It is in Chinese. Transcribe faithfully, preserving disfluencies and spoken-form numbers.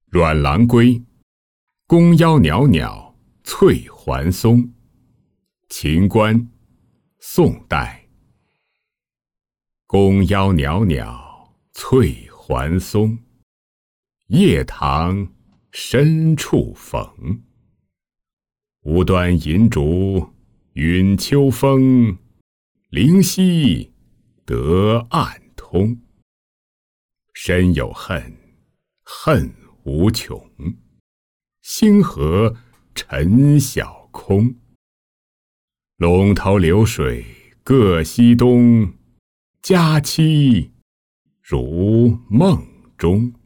阮郎归，宫腰袅袅翠环松。秦观，宋代。宫腰袅袅翠环松，夜堂深处逢。无端银烛允秋风，灵犀得暗通。身有恨，恨无穷，星河沉晓空。龙头流水各西东，佳期如梦中。